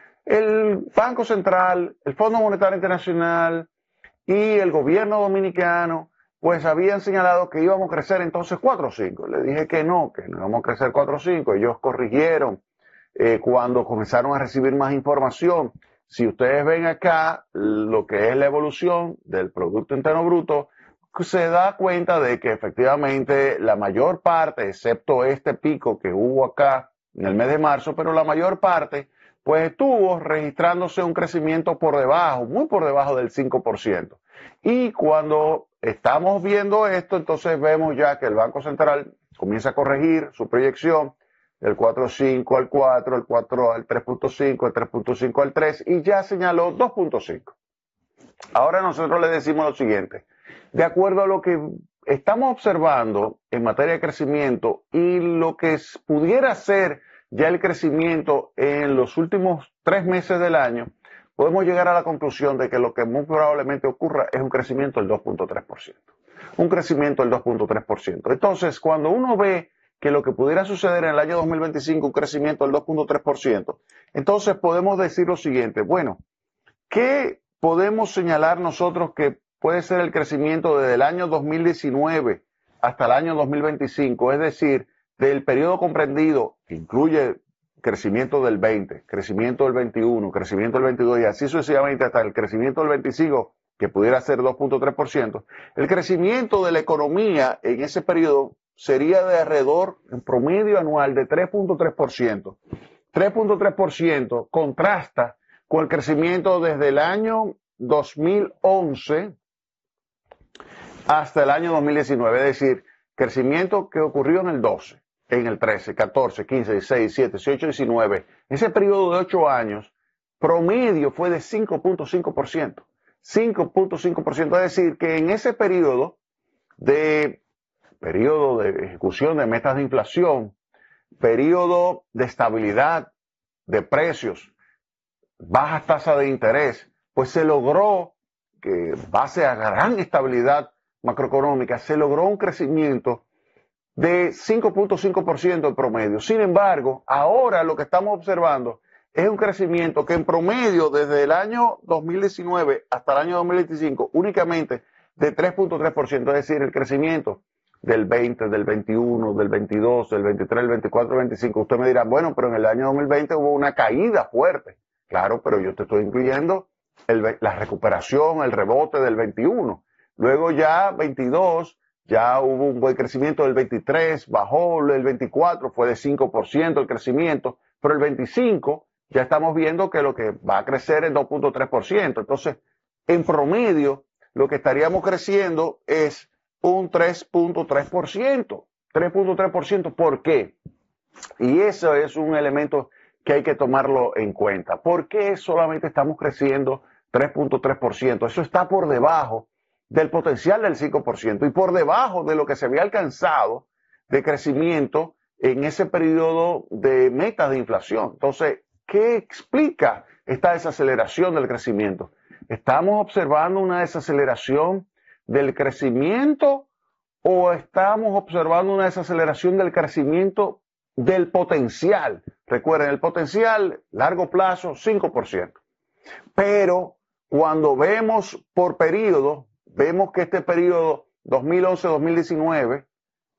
El Banco Central, el Fondo Monetario Internacional y el gobierno dominicano pues habían señalado que íbamos a crecer entonces 4 o 5. Le dije que no íbamos a crecer 4 o 5. Ellos corrigieron cuando comenzaron a recibir más información. Si ustedes ven acá lo que es la evolución del Producto Interno Bruto, se da cuenta de que efectivamente la mayor parte, excepto este pico que hubo acá en el mes de marzo, pero la mayor parte pues estuvo registrándose un crecimiento por debajo, muy por debajo del 5%. Y cuando estamos viendo esto, entonces vemos ya que el Banco Central comienza a corregir su proyección del 4.5 al 4, el 4 al 3.5, el 3.5 al 3 y ya señaló 2.5. Ahora nosotros le decimos lo siguiente, de acuerdo a lo que estamos observando en materia de crecimiento y lo que pudiera ser ya el crecimiento en los últimos 3 meses del año, podemos llegar a la conclusión de que lo que muy probablemente ocurra es un crecimiento del 2.3%. Un crecimiento del 2.3%. Entonces, cuando uno ve que lo que pudiera suceder en el año 2025, un crecimiento del 2.3%, entonces podemos decir lo siguiente, bueno, ¿qué podemos señalar nosotros que puede ser el crecimiento desde el año 2019 hasta el año 2025? Es decir, del periodo comprendido, que incluye crecimiento del 20, crecimiento del 21, crecimiento del 22 y así sucesivamente hasta el crecimiento del 25, que pudiera ser 2.3%, el crecimiento de la economía en ese periodo sería de alrededor, en promedio anual, de 3.3%. 3.3% contrasta con el crecimiento desde el año 2011 hasta el año 2019, es decir, crecimiento que ocurrió en el 12. En el 13, 14, 15, 16, 17, 18, 19, ese periodo de 8 años, promedio fue de 5.5%. 5.5%, es decir, que en ese periodo de ejecución de metas de inflación, periodo de estabilidad de precios, bajas tasas de interés, pues se logró que, base a gran estabilidad macroeconómica, se logró un crecimiento de 5.5% en promedio. Sin embargo, ahora lo que estamos observando es un crecimiento que en promedio desde el año 2019 hasta el año 2025 únicamente de 3.3%, es decir, el crecimiento del 20, del 21, del 22, del 23, del 24, del 25. Usted me dirá, bueno, pero en el año 2020 hubo una caída fuerte. Claro, pero yo te estoy incluyendo la recuperación, el rebote del 21. Luego ya 22, ya hubo un buen crecimiento del 23, bajó el 24, fue de 5% el crecimiento, pero el 25 ya estamos viendo que lo que va a crecer es 2.3%. Entonces, en promedio, lo que estaríamos creciendo es un 3.3%. 3.3%, ¿por qué? Y eso es un elemento que hay que tomarlo en cuenta. ¿Por qué solamente estamos creciendo 3.3%? Eso está por debajo del potencial del 5% y por debajo de lo que se había alcanzado de crecimiento en ese periodo de metas de inflación. Entonces, ¿qué explica esta desaceleración del crecimiento? ¿Estamos observando una desaceleración del crecimiento o estamos observando una desaceleración del crecimiento del potencial? Recuerden, el potencial largo plazo 5%. Pero cuando vemos por periodo, vemos que este periodo 2011-2019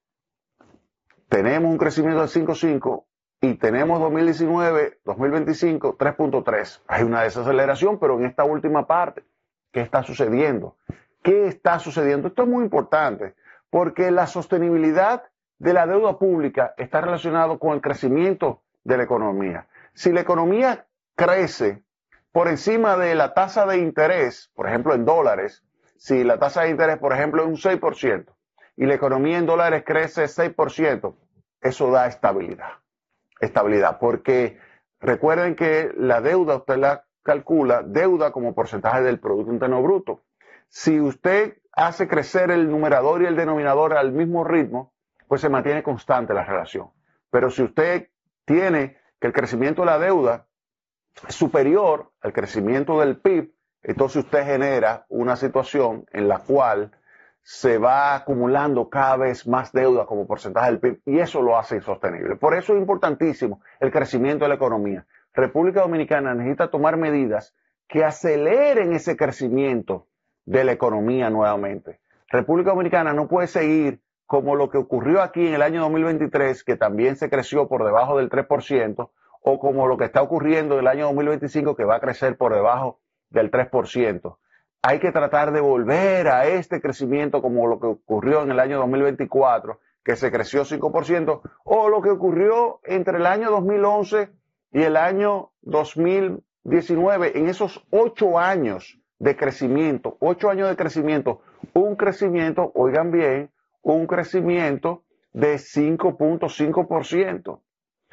tenemos un crecimiento de 5.5 y tenemos 2019-2025 3.3. Hay una desaceleración, pero en esta última parte, ¿qué está sucediendo? ¿Qué está sucediendo? Esto es muy importante porque la sostenibilidad de la deuda pública está relacionado con el crecimiento de la economía. Si la economía crece por encima de la tasa de interés, por ejemplo en dólares, si la tasa de interés, por ejemplo, es un 6% y la economía en dólares crece 6%, eso da estabilidad. Estabilidad, porque recuerden que la deuda usted la calcula, deuda como porcentaje del Producto Interno Bruto. Si usted hace crecer el numerador y el denominador al mismo ritmo, pues se mantiene constante la relación. Pero si usted tiene que el crecimiento de la deuda es superior al crecimiento del PIB, entonces usted genera una situación en la cual se va acumulando cada vez más deuda como porcentaje del PIB y eso lo hace insostenible. Por eso es importantísimo el crecimiento de la economía. República Dominicana necesita tomar medidas que aceleren ese crecimiento de la economía nuevamente. República Dominicana no puede seguir como lo que ocurrió aquí en el año 2023, que también se creció por debajo del 3%, o como lo que está ocurriendo en el año 2025, que va a crecer por debajo del 3%. Hay que tratar de volver a este crecimiento como lo que ocurrió en el año 2024, que se creció 5%, o lo que ocurrió entre el año 2011 y el año 2019, en esos 8 años de crecimiento, 8 años de crecimiento, un crecimiento, oigan bien, un crecimiento de 5.5%,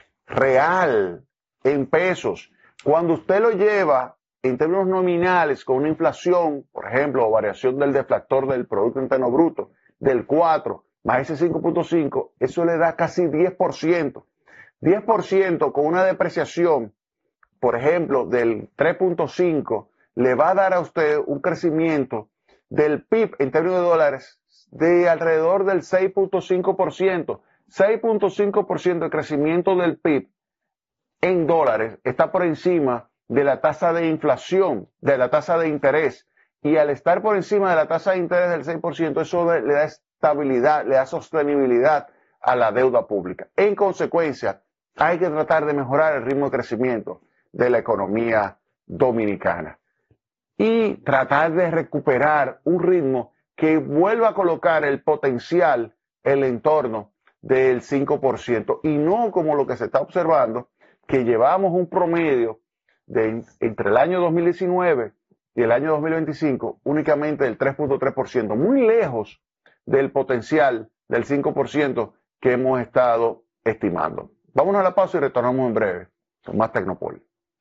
real, en pesos. Cuando usted lo lleva en términos nominales, con una inflación, por ejemplo, o variación del deflactor del Producto Interno Bruto, del 4, más ese 5.5, eso le da casi 10%. 10% con una depreciación, por ejemplo, del 3.5, le va a dar a usted un crecimiento del PIB en términos de dólares de alrededor del 6.5%. 6.5% de crecimiento del PIB en dólares está por encima de la tasa de inflación, de la tasa de interés. Y al estar por encima de la tasa de interés del 6%, eso le da estabilidad, le da sostenibilidad a la deuda pública. En consecuencia, hay que tratar de mejorar el ritmo de crecimiento de la economía dominicana y tratar de recuperar un ritmo que vuelva a colocar el potencial en el entorno del 5% y no como lo que se está observando, que llevamos un promedio de entre el año 2019 y el año 2025 únicamente del 3.3%, muy lejos del potencial del 5% que hemos estado estimando. Vamos a la pausa y retornamos en breve con más Tecnopol.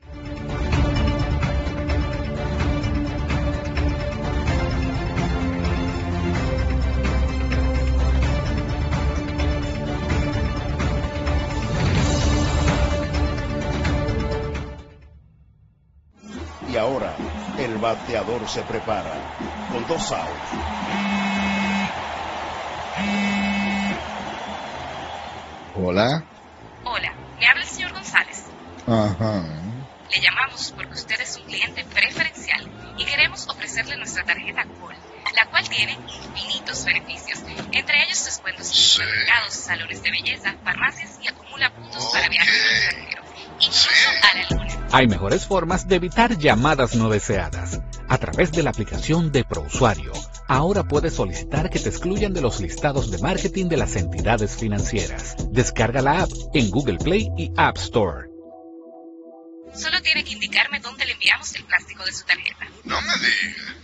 Y ahora, el bateador se prepara con 2 outs. Hola. Hola, me habla el señor González. Ajá. Le llamamos porque usted es un cliente preferencial y queremos ofrecerle nuestra tarjeta Gold, la cual tiene infinitos beneficios, entre ellos descuentos en supermercados, salones de belleza, farmacias y acumula puntos para viajes al extranjero, incluso a la luna. Hay mejores formas de evitar llamadas no deseadas. A través de la aplicación de ProUsuario, ahora puedes solicitar que te excluyan de los listados de marketing de las entidades financieras. Descarga la app en Google Play y App Store. Solo tiene que indicarme dónde le enviamos el plástico de su tarjeta. No me digas.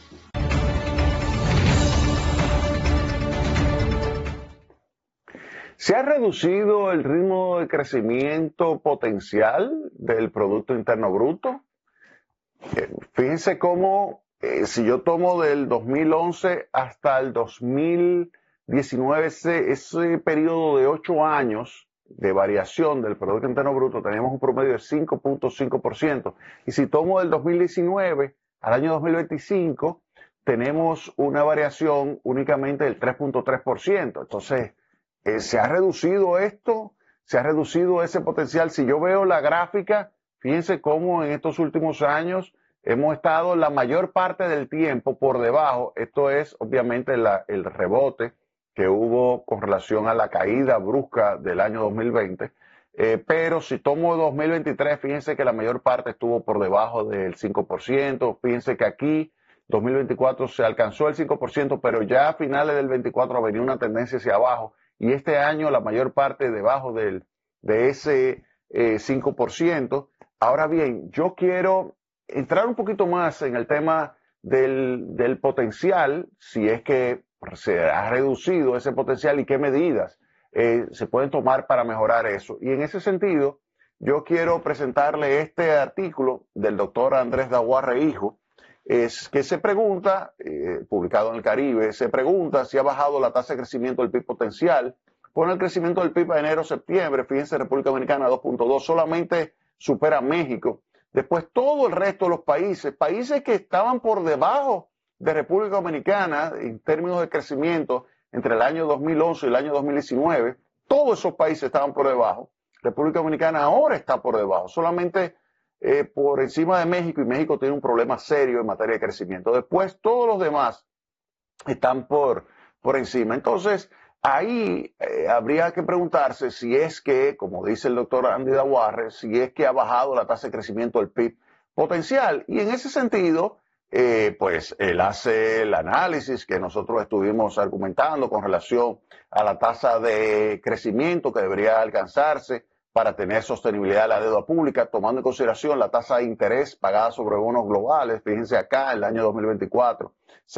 ¿Se ha reducido el ritmo de crecimiento potencial del Producto Interno Bruto? Fíjense cómo, si yo tomo del 2011 hasta el 2019, ese periodo de 8 años de variación del Producto Interno Bruto, tenemos un promedio de 5.5%. Y si tomo del 2019 al año 2025, tenemos una variación únicamente del 3.3%. Entonces, ¿se ha reducido esto? ¿Se ha reducido ese potencial? Si yo veo la gráfica, fíjense cómo en estos últimos años hemos estado la mayor parte del tiempo por debajo. Esto es obviamente el rebote que hubo con relación a la caída brusca del año 2020. Pero si tomo 2023, fíjense que la mayor parte estuvo por debajo del 5%. Fíjense que aquí 2024 se alcanzó el 5%, pero ya a finales del 24 venía una tendencia hacia abajo. Y este año la mayor parte debajo de ese 5%. Ahora bien, yo quiero entrar un poquito más en el tema del potencial, si es que se ha reducido ese potencial y qué medidas se pueden tomar para mejorar eso. Y en ese sentido, yo quiero presentarle este artículo del doctor Andrés Daguarre Hijo, que se pregunta, publicado en el Caribe, se pregunta si ha bajado la tasa de crecimiento del PIB potencial. Pone el crecimiento del PIB a enero-septiembre, fíjense, República Dominicana 2.2, solamente supera México. Después todo el resto de los países que estaban por debajo de República Dominicana en términos de crecimiento entre el año 2011 y el año 2019, todos esos países estaban por debajo. República Dominicana ahora está por debajo, solamente por encima de México, y México tiene un problema serio en materia de crecimiento. Después todos los demás están por encima. Entonces, ahí habría que preguntarse si es que, como dice el doctor Andy Daguarre, si es que ha bajado la tasa de crecimiento del PIB potencial. Y en ese sentido, pues él hace el análisis que nosotros estuvimos argumentando con relación a la tasa de crecimiento que debería alcanzarse para tener sostenibilidad de la deuda pública, tomando en consideración la tasa de interés pagada sobre bonos globales. Fíjense acá, el año 2024,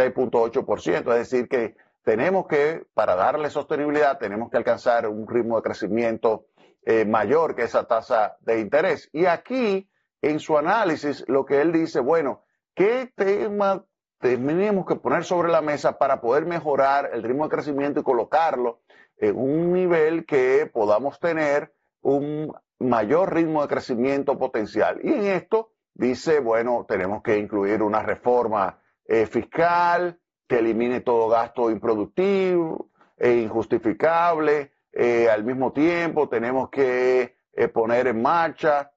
6.8%, es decir que tenemos que, para darle sostenibilidad, tenemos que alcanzar un ritmo de crecimiento mayor que esa tasa de interés. Y aquí, en su análisis, lo que él dice, bueno, ¿qué tema tenemos que poner sobre la mesa para poder mejorar el ritmo de crecimiento y colocarlo en un nivel que podamos tener un mayor ritmo de crecimiento potencial? Y en esto dice, bueno, tenemos que incluir una reforma fiscal que elimine todo gasto improductivo e injustificable. Al mismo tiempo tenemos que poner en marcha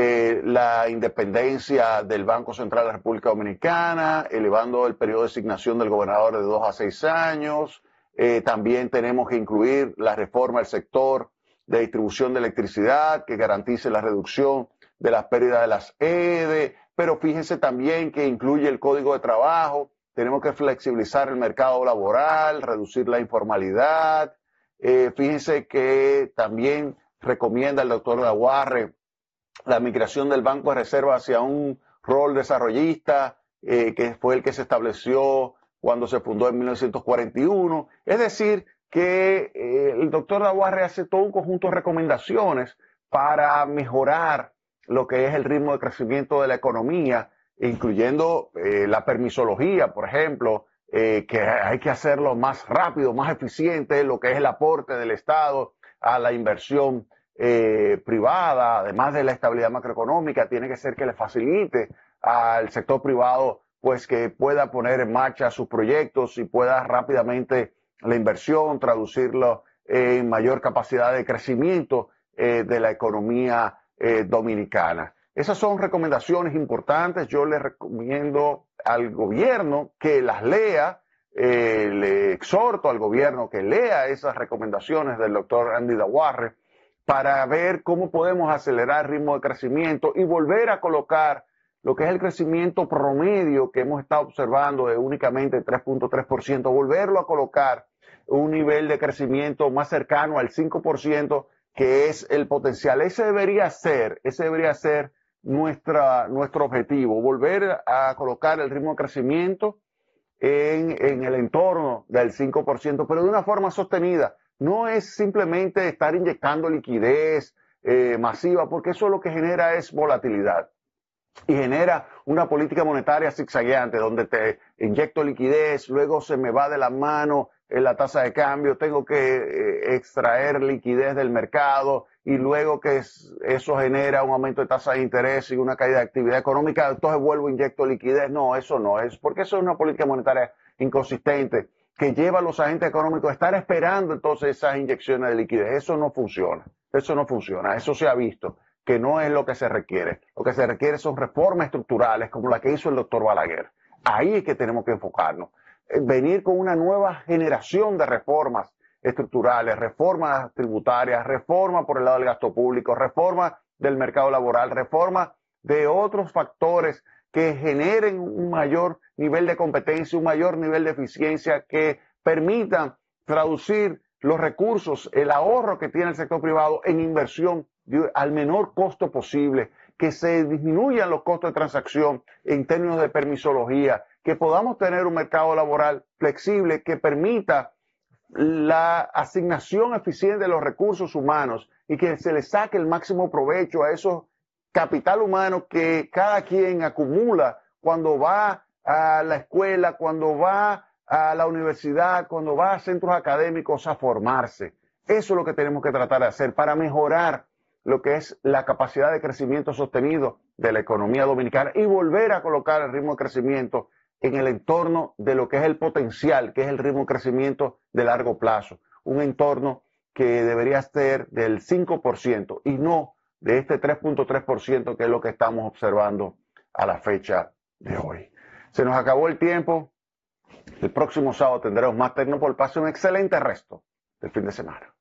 la independencia del Banco Central de la República Dominicana, elevando el periodo de designación del gobernador de 2 a 6 años. También tenemos que incluir la reforma del sector de distribución de electricidad que garantice la reducción de las pérdidas de las EDE, pero fíjense también que incluye el Código de Trabajo. Tenemos que flexibilizar el mercado laboral, reducir la informalidad. Fíjense que también recomienda el doctor Daguarre la migración del Banco de Reserva hacia un rol desarrollista, que fue el que se estableció cuando se fundó en 1941. Es decir, que el doctor Daguarre hace todo un conjunto de recomendaciones para mejorar lo que es el ritmo de crecimiento de la economía, incluyendo la permisología, por ejemplo, que hay que hacerlo más rápido, más eficiente, lo que es el aporte del Estado a la inversión privada, además de la estabilidad macroeconómica, tiene que ser que le facilite al sector privado pues que pueda poner en marcha sus proyectos y pueda rápidamente la inversión, traducirlo en mayor capacidad de crecimiento de la economía dominicana. Esas son recomendaciones importantes. Yo le recomiendo al gobierno que las lea, le exhorto al gobierno que lea esas recomendaciones del doctor Andy Dawarre para ver cómo podemos acelerar el ritmo de crecimiento y volver a colocar lo que es el crecimiento promedio que hemos estado observando de únicamente 3.3%, volverlo a colocar un nivel de crecimiento más cercano al 5%, que es el potencial. Ese debería ser nuestro objetivo, volver a colocar el ritmo de crecimiento en el entorno del 5%, pero de una forma sostenida. No es simplemente estar inyectando liquidez masiva, porque eso lo que genera es volatilidad y genera una política monetaria zigzagueante, donde te inyecto liquidez, luego se me va de la mano la tasa de cambio, tengo que extraer liquidez del mercado y luego que eso genera un aumento de tasa de interés y una caída de actividad económica, entonces vuelvo e inyecto liquidez. No, eso no es, porque eso es una política monetaria inconsistente que lleva a los agentes económicos a estar esperando entonces esas inyecciones de liquidez. Eso no funciona, eso se ha visto que no es lo que se requiere. Lo que se requiere son reformas estructurales como la que hizo el doctor Balaguer. Ahí es que tenemos que enfocarnos. Venir con una nueva generación de reformas estructurales, reformas tributarias, reforma por el lado del gasto público, reforma del mercado laboral, reforma de otros factores que generen un mayor nivel de competencia, un mayor nivel de eficiencia, que permitan traducir los recursos, el ahorro que tiene el sector privado en inversión al menor costo posible, que se disminuyan los costos de transacción en términos de permisología, que podamos tener un mercado laboral flexible que permita la asignación eficiente de los recursos humanos y que se le saque el máximo provecho a esos capital humano que cada quien acumula cuando va a la escuela, cuando va a la universidad, cuando va a centros académicos a formarse. Eso es lo que tenemos que tratar de hacer para mejorar lo que es la capacidad de crecimiento sostenido de la economía dominicana y volver a colocar el ritmo de crecimiento en el entorno de lo que es el potencial, que es el ritmo de crecimiento de largo plazo. Un entorno que debería ser del 5% y no de este 3.3% que es lo que estamos observando a la fecha de hoy. Se nos acabó el tiempo. El próximo sábado tendremos más Tecnopol. Pase un excelente resto del fin de semana.